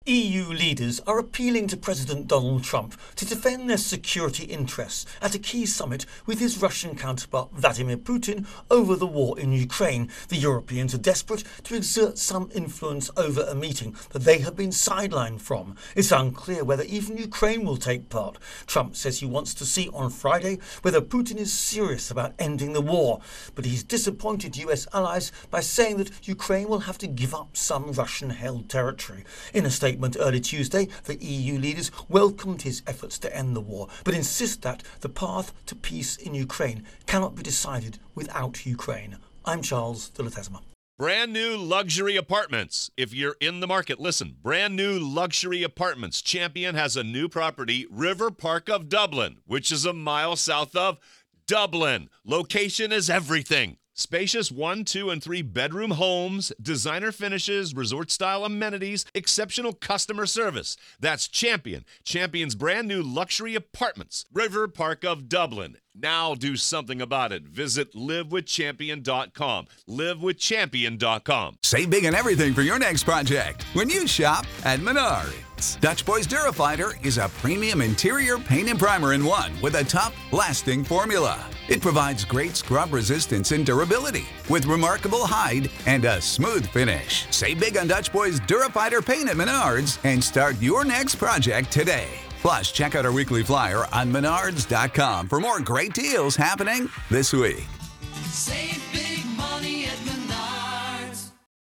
EU leaders are appealing to President Donald Trump to defend their security interests at a key summit with his Russian counterpart Vladimir Putin over the war in Ukraine. The Europeans are desperate to exert some influence over a meeting that they have been sidelined from. It's unclear whether even Ukraine will take part. Trump says he wants to see on Friday whether Putin is serious about ending the war, but he's disappointed US allies by saying that Ukraine will have to give up some Russian-held territory. In a statement early Tuesday, the EU leaders welcomed his efforts to end the war, but insist that the path to peace in Ukraine cannot be decided without Ukraine. I'm Charles de Latesma. Brand new luxury apartments. If you're in the market, listen. Brand new luxury apartments. Champion has a new property, River Park of Dublin, which is a mile south of Dublin. Location is everything. Spacious 1, 2, and 3 bedroom homes, designer finishes, resort-style amenities, exceptional customer service. That's Champion. Champion's brand new luxury apartments. River Park of Dublin. Now do something about it. Visit livewithchampion.com. Livewithchampion.com. Save big on everything for your next project when you shop at Menards. Dutch Boys Durafighter is a premium interior paint and primer in one with a tough, lasting formula. It provides great scrub resistance and durability with remarkable hide and a smooth finish. Save big on Dutch Boys Durafighter paint at Menards and start your next project today. Plus, check out our weekly flyer on menards.com for more great deals happening this week. Save